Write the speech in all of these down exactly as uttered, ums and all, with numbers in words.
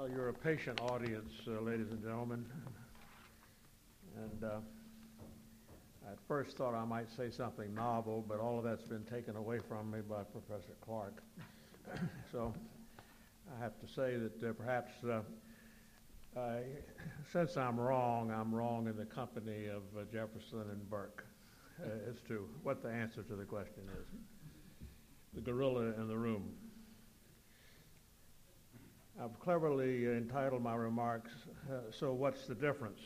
Well, you're a patient audience, uh, ladies and gentlemen. And uh, I at first thought I might say something novel, but all of that's been taken away from me by Professor Clark. So I have to say that uh, perhaps uh, I, since I'm wrong, I'm wrong in the company of uh, Jefferson and Burke uh, as to what the answer to the question is. The gorilla in the room. I've cleverly entitled my remarks, uh, So What's the Difference?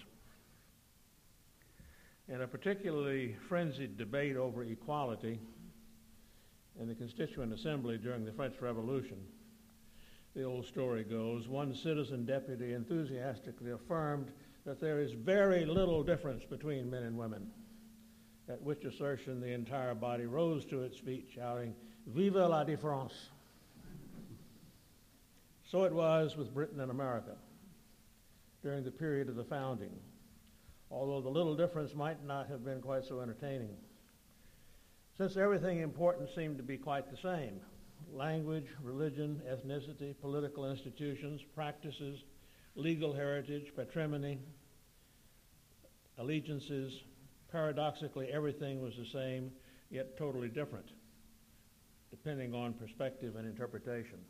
In a particularly frenzied debate over equality in the Constituent Assembly during the French Revolution, the old story goes, one citizen deputy enthusiastically affirmed that there is very little difference between men and women, at which assertion the entire body rose to its feet shouting, "Vive la différence!" So it was with Britain and America during the period of the founding, although the little difference might not have been quite so entertaining. Since everything important seemed to be quite the same, language, religion, ethnicity, political institutions, practices, legal heritage, patrimony, allegiances, paradoxically everything was the same, yet totally different, depending on perspective and interpretation.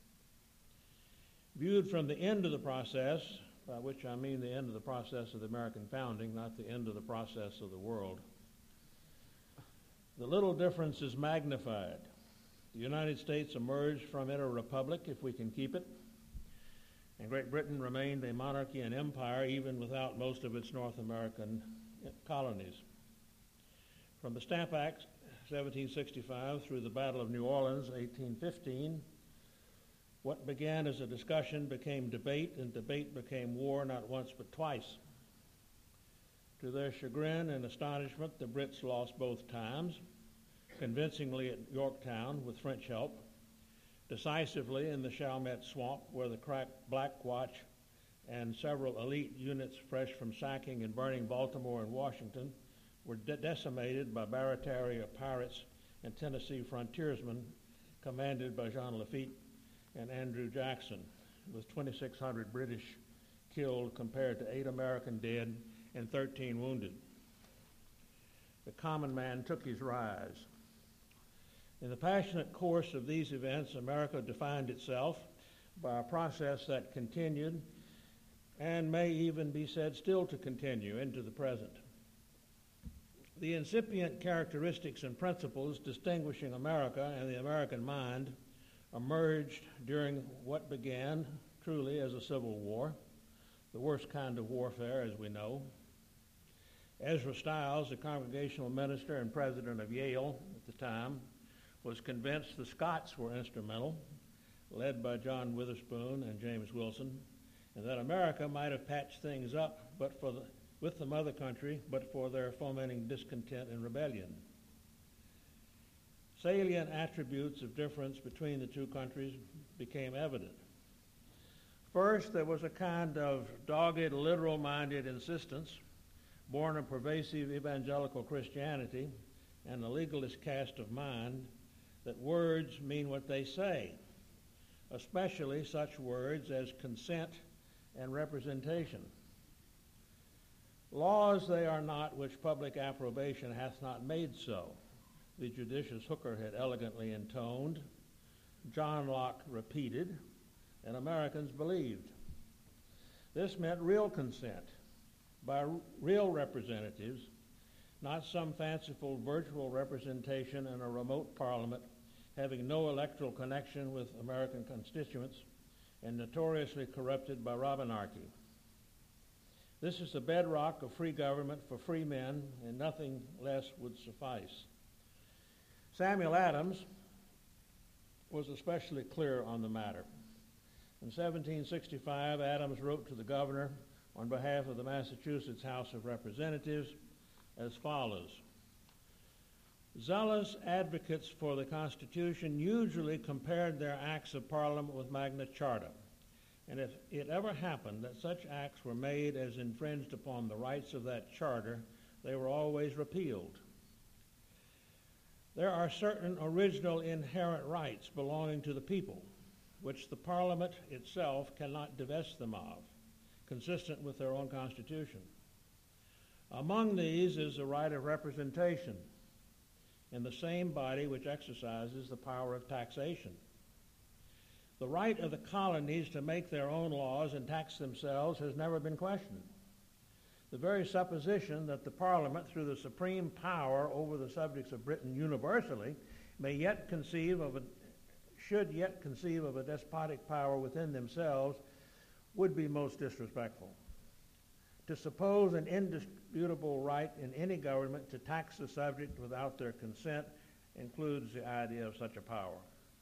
Viewed from the end of the process, by which I mean the end of the process of the American founding, not the end of the process of the world, the little difference is magnified. The United States emerged from it a republic, if we can keep it, and Great Britain remained a monarchy and empire even without most of its North American colonies. From the Stamp Act, seventeen sixty-five, through the Battle of New Orleans, eighteen fifteen, what began as a discussion became debate, and debate became war not once but twice. To their chagrin and astonishment, the Brits lost both times, convincingly at Yorktown with French help, decisively in the Chalmette Swamp, where the crack Black Watch and several elite units fresh from sacking and burning Baltimore and Washington were de- decimated by Barataria pirates and Tennessee frontiersmen commanded by Jean Lafitte and Andrew Jackson, with twenty-six hundred British killed compared to eight American dead and thirteen wounded. The common man took his rise. In the passionate course of these events, America defined itself by a process that continued and may even be said still to continue into the present. The incipient characteristics and principles distinguishing America and the American mind emerged during what began truly as a civil war, the worst kind of warfare, as we know. Ezra Stiles, the congregational minister and president of Yale at the time, was convinced the Scots were instrumental, led by John Witherspoon and James Wilson, and that America might have patched things up but for the, with the mother country, but for their fomenting discontent and rebellion. Salient attributes of difference between the two countries became evident. First, there was a kind of dogged, literal-minded insistence, born of pervasive evangelical Christianity and a legalist cast of mind, that words mean what they say, especially such words as consent and representation. Laws they are not which public approbation hath not made so, the judicious Hooker had elegantly intoned, John Locke repeated, and Americans believed. This meant real consent by r- real representatives, not some fanciful virtual representation in a remote parliament having no electoral connection with American constituents and notoriously corrupted by Robinarchy. This is the bedrock of free government for free men, and nothing less would suffice. Samuel Adams was especially clear on the matter. In seventeen sixty-five, Adams wrote to the governor on behalf of the Massachusetts House of Representatives as follows: zealous advocates for the Constitution usually compared their acts of Parliament with Magna Charta, and if it ever happened that such acts were made as infringed upon the rights of that charter, they were always repealed. There are certain original inherent rights belonging to the people, which the Parliament itself cannot divest them of, consistent with their own Constitution. Among these is the right of representation in the same body which exercises the power of taxation. The right of the colonies to make their own laws and tax themselves has never been questioned. The very supposition that the Parliament, through the supreme power over the subjects of Britain universally, may yet conceive of a, should yet conceive of a despotic power within themselves, would be most disrespectful. To suppose an indisputable right in any government to tax the subject without their consent includes the idea of such a power.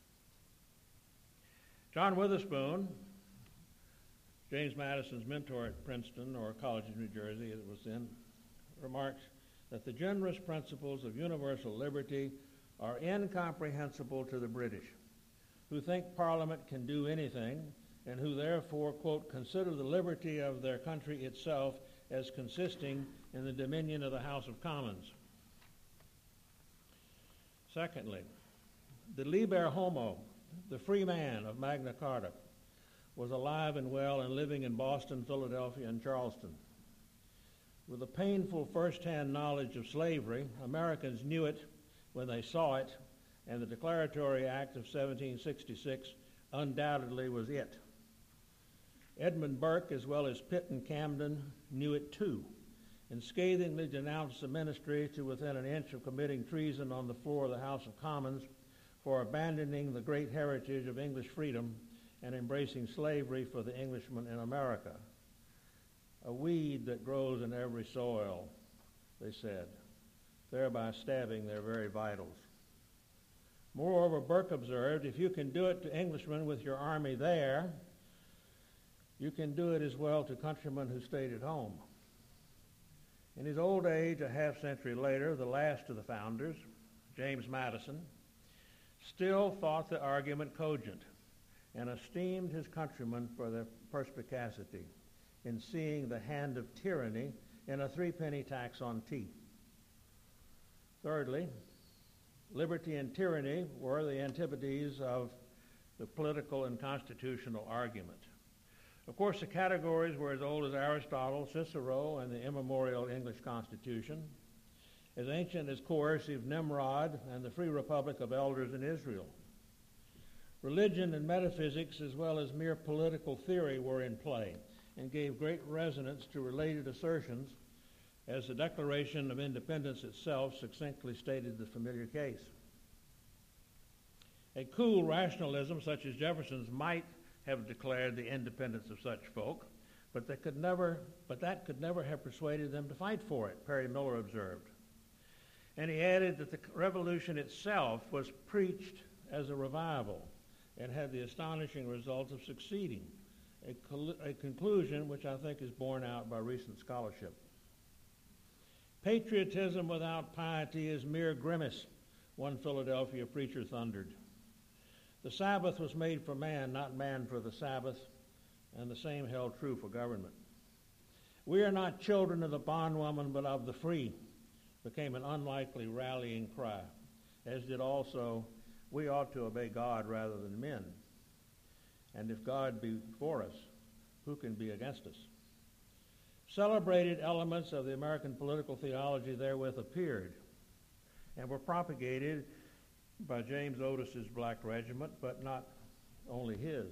John Witherspoon, James Madison's mentor at Princeton, or College of New Jersey as it was then, remarks that the generous principles of universal liberty are incomprehensible to the British, who think Parliament can do anything, and who therefore, quote, consider the liberty of their country itself as consisting in the dominion of the House of Commons. Secondly, the liber homo, the free man of Magna Carta, was alive and well and living in Boston, Philadelphia, and Charleston. With a painful first-hand knowledge of slavery, Americans knew it when they saw it, and the Declaratory Act of seventeen sixty-six undoubtedly was it. Edmund Burke, as well as Pitt and Camden, knew it too, and scathingly denounced the ministry to within an inch of committing treason on the floor of the House of Commons for abandoning the great heritage of English freedom and embracing slavery for the Englishman in America. A weed that grows in every soil, they said, thereby stabbing their very vitals. Moreover, Burke observed, if you can do it to Englishmen with your army there, you can do it as well to countrymen who stayed at home. In his old age, a half century later, the last of the founders, James Madison, still thought the argument cogent and esteemed his countrymen for their perspicacity in seeing the hand of tyranny in a three-penny tax on tea. Thirdly, liberty and tyranny were the antipodes of the political and constitutional argument. Of course, the categories were as old as Aristotle, Cicero, and the immemorial English Constitution, as ancient as coercive Nimrod and the free republic of elders in Israel. Religion and metaphysics, as well as mere political theory, were in play and gave great resonance to related assertions, as the Declaration of Independence itself succinctly stated the familiar case. A cool rationalism such as Jefferson's might have declared the independence of such folk, but that could never, but that could never have persuaded them to fight for it, Perry Miller observed. And he added that the revolution itself was preached as a revival and had the astonishing result of succeeding, a, col- a conclusion which I think is borne out by recent scholarship. Patriotism without piety is mere grimace, one Philadelphia preacher thundered. The Sabbath was made for man, not man for the Sabbath, and the same held true for government. We are not children of the bondwoman, but of the free, became an unlikely rallying cry, as did also, we ought to obey God rather than men. And if God be for us, who can be against us? Celebrated elements of the American political theology therewith appeared and were propagated by James Otis's Black Regiment, but not only his.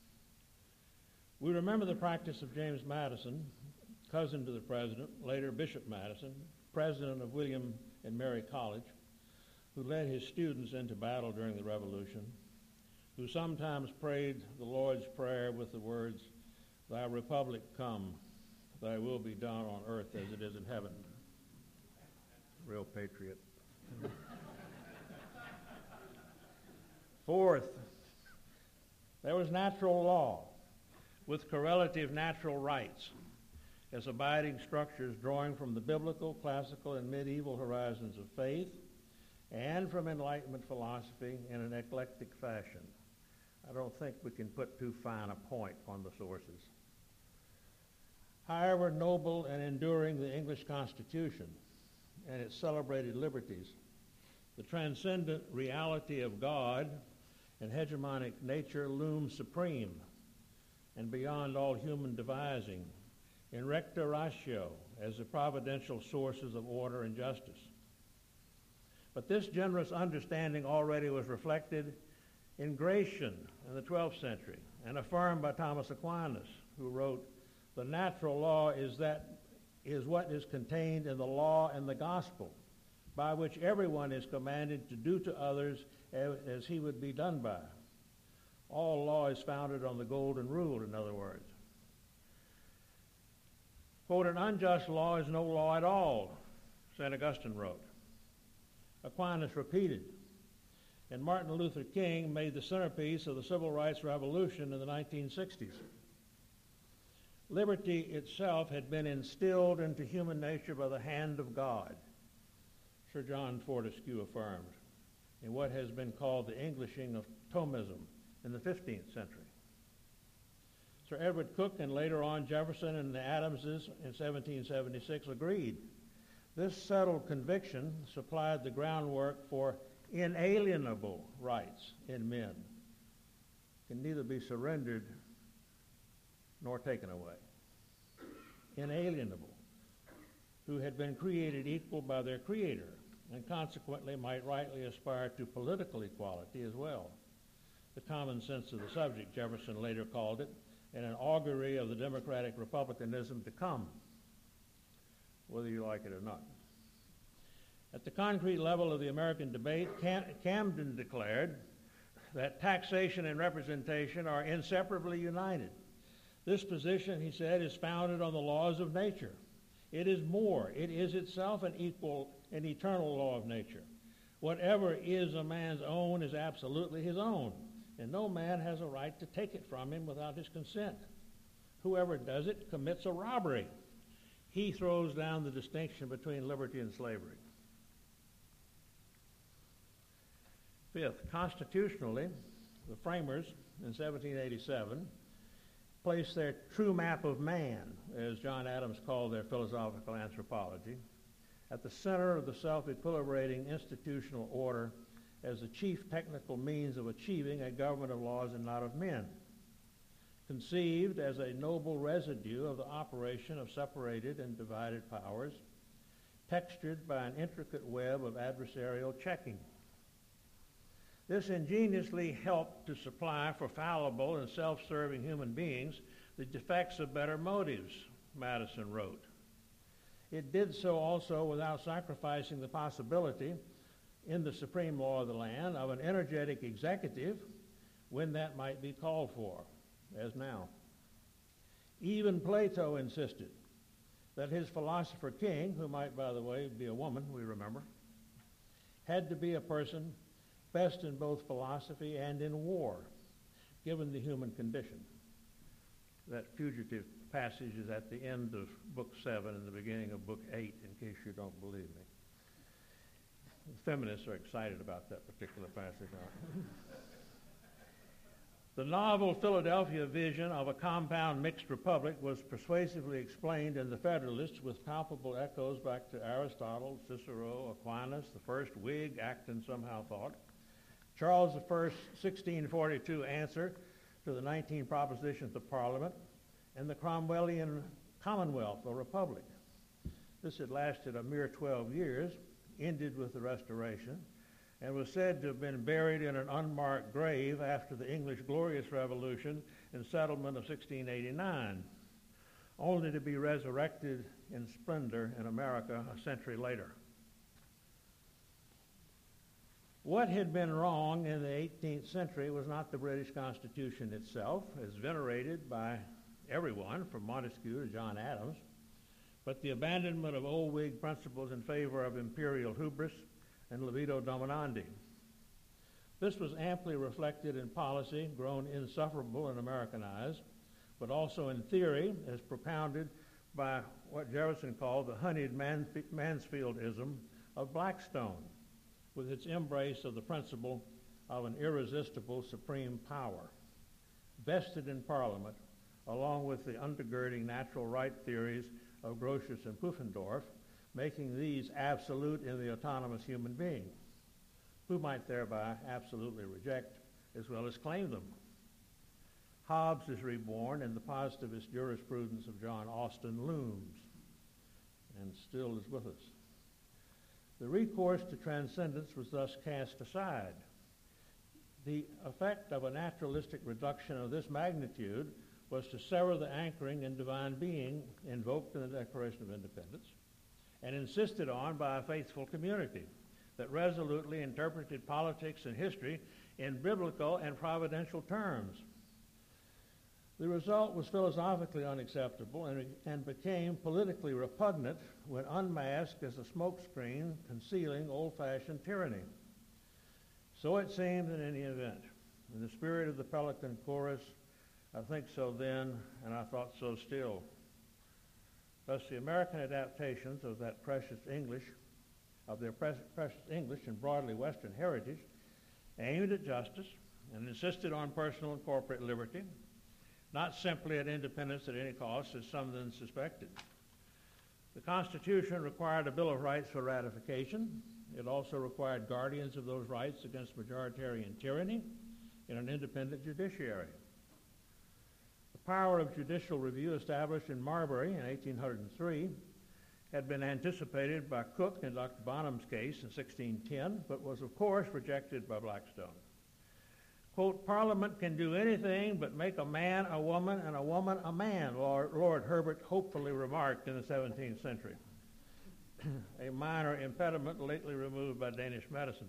We remember the practice of James Madison, cousin to the president, later Bishop Madison, president of William and Mary College, who led his students into battle during the Revolution, who sometimes prayed the Lord's Prayer with the words, "Thy republic come, thy will be done on earth as it is in heaven." Real patriot. Fourth, there was natural law with correlative natural rights as abiding structures drawing from the biblical, classical, and medieval horizons of faith and from Enlightenment philosophy in an eclectic fashion. I don't think we can put too fine a point on the sources. However noble and enduring the English Constitution and its celebrated liberties, the transcendent reality of God and hegemonic nature looms supreme and beyond all human devising, in recta ratio, as the providential sources of order and justice. But this generous understanding already was reflected in Gratian in the twelfth century and affirmed by Thomas Aquinas, who wrote, "The natural law is that is what is contained in the law and the gospel, by which everyone is commanded to do to others as, as he would be done by. All law is founded on the golden rule," in other words. Quote, "An unjust law is no law at all," Saint Augustine wrote. Aquinas repeated, and Martin Luther King made the centerpiece of the Civil Rights Revolution in the nineteen sixties. Liberty itself had been instilled into human nature by the hand of God, Sir John Fortescue affirmed, in what has been called the Englishing of Thomism in the fifteenth century. Sir Edward Coke and later on Jefferson and the Adamses in seventeen seventy-six agreed. This settled conviction supplied the groundwork for inalienable rights in men, can neither be surrendered nor taken away. Inalienable, who had been created equal by their Creator, and consequently might rightly aspire to political equality as well. The common sense of the subject, Jefferson later called it, and an augury of the democratic republicanism to come, whether you like it or not. At the concrete level of the American debate, Cam- Camden declared that taxation and representation are inseparably united. This position, he said, is founded on the laws of nature. It is more. It is itself an equal and eternal law of nature. Whatever is a man's own is absolutely his own, and no man has a right to take it from him without his consent. Whoever does it commits a robbery. He throws down the distinction between liberty and slavery. Fifth, constitutionally, the framers in seventeen eighty-seven placed their true map of man, as John Adams called their philosophical anthropology, at the center of the self-equilibrating institutional order as the chief technical means of achieving a government of laws and not of men, conceived as a noble residue of the operation of separated and divided powers, textured by an intricate web of adversarial checking. This ingeniously helped to supply for fallible and self-serving human beings the defects of better motives, Madison wrote. It did so also without sacrificing the possibility, in the supreme law of the land, of an energetic executive when that might be called for, as now. Even Plato insisted that his philosopher king, who might, by the way, be a woman, we remember, had to be a person best in both philosophy and in war, given the human condition. That fugitive passage is at the end of Book seven and the beginning of Book eight, in case you don't believe me. The feminists are excited about that particular passage. The novel Philadelphia vision of a compound mixed republic was persuasively explained in the Federalists with palpable echoes back to Aristotle, Cicero, Aquinas, the first Whig, Acton somehow thought, Charles the First's sixteen forty-two answer to the nineteen propositions of Parliament, and the Cromwellian Commonwealth or Republic. This had lasted a mere twelve years, ended with the Restoration, and was said to have been buried in an unmarked grave after the English Glorious Revolution and settlement of sixteen eighty-nine, only to be resurrected in splendor in America a century later. What had been wrong in the eighteenth century was not the British Constitution itself, as venerated by everyone from Montesquieu to John Adams, but the abandonment of old Whig principles in favor of imperial hubris and libido dominandi. This was amply reflected in policy, grown insufferable and Americanized, but also in theory, as propounded by what Jefferson called the honeyed Mansfieldism of Blackstone, with its embrace of the principle of an irresistible supreme power, vested in Parliament, along with the undergirding natural right theories of Grotius and Pufendorf, making these absolute in the autonomous human being, who might thereby absolutely reject as well as claim them. Hobbes is reborn, and the positivist jurisprudence of John Austin looms and still is with us. The recourse to transcendence was thus cast aside. The effect of a naturalistic reduction of this magnitude was to sever the anchoring in divine being invoked in the Declaration of Independence and insisted on by a faithful community that resolutely interpreted politics and history in biblical and providential terms. The result was philosophically unacceptable and, and became politically repugnant when unmasked as a smokescreen concealing old-fashioned tyranny. So it seemed in any event. In the spirit of the Pelican Chorus, I think so then, and I thought so still. Thus, the American adaptations of that precious English, of their pre- precious English and broadly Western heritage, aimed at justice and insisted on personal and corporate liberty, not simply at independence at any cost, as some then suspected. The Constitution required a Bill of Rights for ratification. It also required guardians of those rights against majoritarian tyranny in an independent judiciary. The power of judicial review established in Marbury in eighteen oh three had been anticipated by Coke in Doctor Bonham's case in sixteen ten, but was of course rejected by Blackstone. Quote, Parliament can do anything but make a man a woman and a woman a man, Lord, Lord Herbert hopefully remarked in the seventeenth century. A minor impediment lately removed by Danish medicine.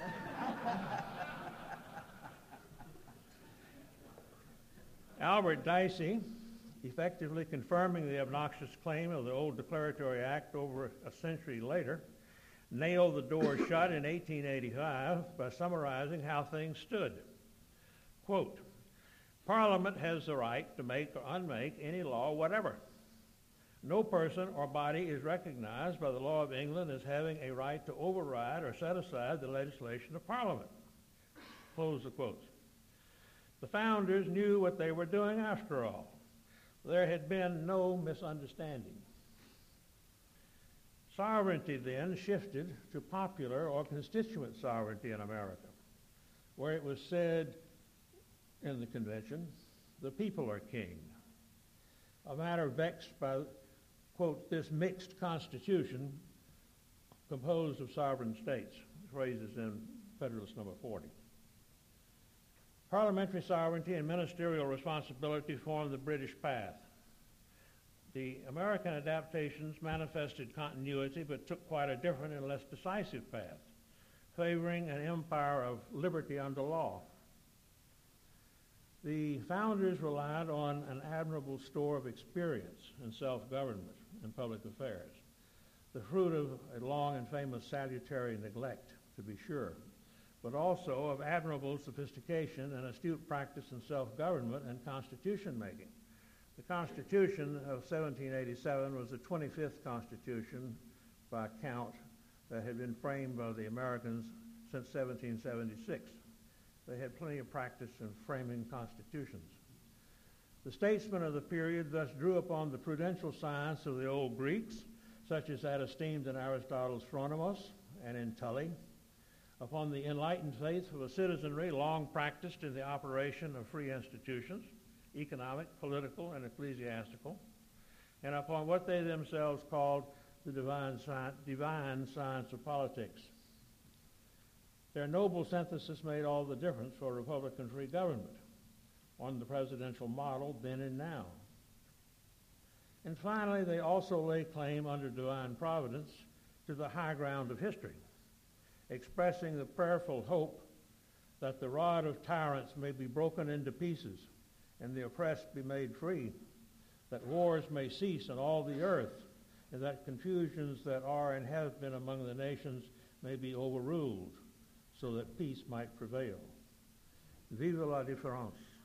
Albert Dicey, effectively confirming the obnoxious claim of the old Declaratory Act over a century later, nailed the door shut in eighteen eighty-five by summarizing how things stood. Quote, Parliament has the right to make or unmake any law whatever. No person or body is recognized by the law of England as having a right to override or set aside the legislation of Parliament. Close the quotes. The founders knew what they were doing after all. There had been no misunderstanding. Sovereignty then shifted to popular or constituent sovereignty in America, where it was said in the convention, the people are king. A matter vexed by, quote, this mixed constitution composed of sovereign states, phrases in Federalist number forty. Parliamentary sovereignty and ministerial responsibility formed the British path. The American adaptations manifested continuity but took quite a different and less decisive path, favoring an empire of liberty under law. The founders relied on an admirable store of experience in self-government and public affairs, the fruit of a long and famous salutary neglect, to be sure, but also of admirable sophistication and astute practice in self-government and constitution-making. The Constitution of seventeen eighty-seven was the twenty-fifth Constitution by count that had been framed by the Americans since seventeen seventy-six. They had plenty of practice in framing constitutions. The statesmen of the period thus drew upon the prudential science of the old Greeks, such as that esteemed in Aristotle's Phronimos and in Tully, upon the enlightened faith of a citizenry long practiced in the operation of free institutions, economic, political, and ecclesiastical, and upon what they themselves called the divine science, divine science of politics. Their noble synthesis made all the difference for Republican free government on the presidential model then and now. And finally, they also lay claim under divine providence to the high ground of history, expressing the prayerful hope that the rod of tyrants may be broken into pieces and the oppressed be made free, that wars may cease on all the earth, and that confusions that are and have been among the nations may be overruled, so that peace might prevail. Vive la différence.